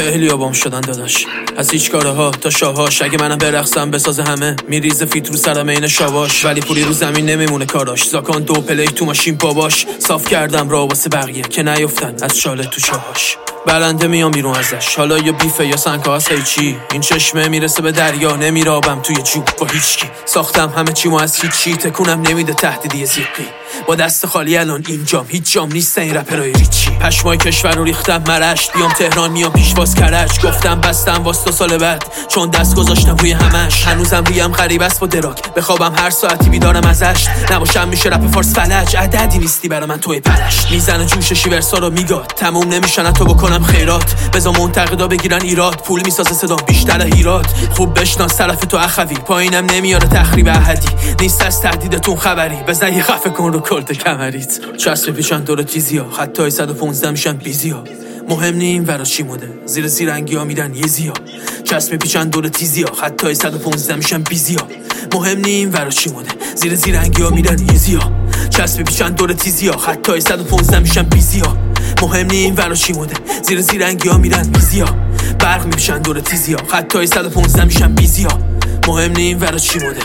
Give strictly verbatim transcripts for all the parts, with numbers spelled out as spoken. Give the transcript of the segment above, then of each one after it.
خیلی آبام شدن داداش از هیچ کاره ها تا شاهاش. اگه منم برقصم بساز همه میریزه فیت رو سرم این شواش. ولی پولی رو زمین نمیمونه کاراش. زاکان دو پلی تو ماشین باباش. صاف کردم را واسه بقیه که نیفتن از شاله تو چاهاش. برنده میام بیرون ازش، حالا یا بیفه یا سنگا هست هیچی. این چشمه میرسه به دریا، نمیرابم توی جوب با هیچکی. ساختم همه چیمو از هیچی، تکونم نمیده تهدیدی زیقی. با دست خالی الان اینجام، هیچ جام نیست این رپرای ریچی. پشمای کشور رو ریختم مرشت، بیام تهران میام پیشواز کرج. گفتم بستم واسه سال بعد، چون دست گذاشتم روی همش. هنوزم ریم غریب است با دراک، بخوابم هر ساعتی بیدارم ازش. نباشم میشه رپ فارس فلج، عددی نیستی برا من توی پلش. میزنه جوش شیورسا رو میگاد، تموم نمیشن تو بکنم خیرات. بزا منتقدا بگیرن ایراد، پول میسازه صدا بیشتر هیرات. خوب بشناس طرف تو اخوی، پایینم نمیاره تخریب احدی. نیست از تهدیدتون خبری، بزن یه خفه کن رو کلت کمریت. چسب پیشن دور تیزیا، خطای صد و پانزده میشن بیزیا. مهم نیم ورا چی موده، زیر زیرنگی ها میدن یه زیا. چسب پیچن دور تیزیا، خطای صد و پانزده میشن بیزیا. مهم نیم ورا چی موده، زیر زیرنگی ها میدن یه زیا. چسب پیچن دور تیزیا، خطای صد و پانزده میشن بیزیا. مهم نیم ورا چی موده، زیر زیرنگی ها میدن بیزیا. برق میپیشن دور تیزیا، خطای صد و پانزده میشن بیزیا. مهم نیم ورا چی موده.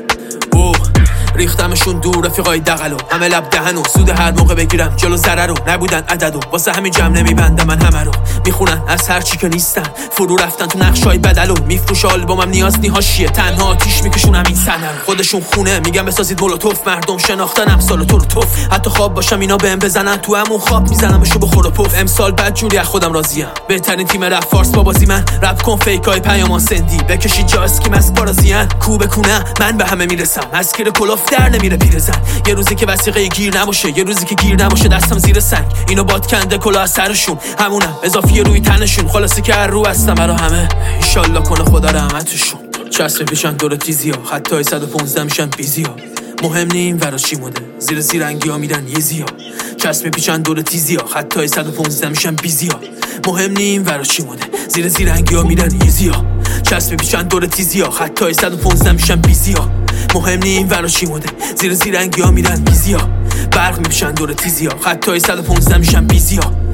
اوه ریختمشون دور رفیقای دقلو، همه لب دهنو سود هر موقع بگیرم جلو ضرر رو. نبودن عددو واسه همین جمع نمیبندم من همه رو. میخونن از هر چی که نیستن، فرو رفتن تو نقشای بدلو. میفروش آلبومم نیاز نیهاشیه، تنها آتیش میکشونم این سنه رو. خودشون خونه میگم بسازید مولوتوف، مردم شناختن امسال تو رو توف. حتی خواب باشم اینا بهم بزنن، تو همون خواب میزنمشو بخور و پف. امسال بعد جوری از خودم راضیم، بهترین تیم رپ فارس با بازی من. رپ کن فیکای پیامان سندی، بکشید جا اسکی مس بارازیان. کو بکنه من به همه میرسم، از کیر کلاف در نمیره پیرزن. یه روزی که وثیقه گیر نباشه، یه روزی که گیر نباشه دستم زیر سنگ. اینو باد کنده کلا از سرشون، همونم اضافیه روی تنشون. خلاصی که هر رو هستم برا همه، ایشالله کنه خدا رحمتشون. چسب پیشن دور تیزیا، خطای صد و پانزده میشن بیزیا. مهم نیم ورا چی موده، زیر زیرنگی ها میدن یه زیا. چسب پیچن دور تیزیا، خطای صد و پانزده میشن بیزیا. مهم نیم ورا چی موده، زیر زیرنگی ها میدن یه زیا. چسب پیچن دور تیزیا، خطای صد و پانزده میشن بیزیا. مهم نیم ورا چی موده، زیر زیرنگی ها میدن بیزیا. برق میپیشن دور تیزیا، خطای صد و پانزده میشن بیزیا.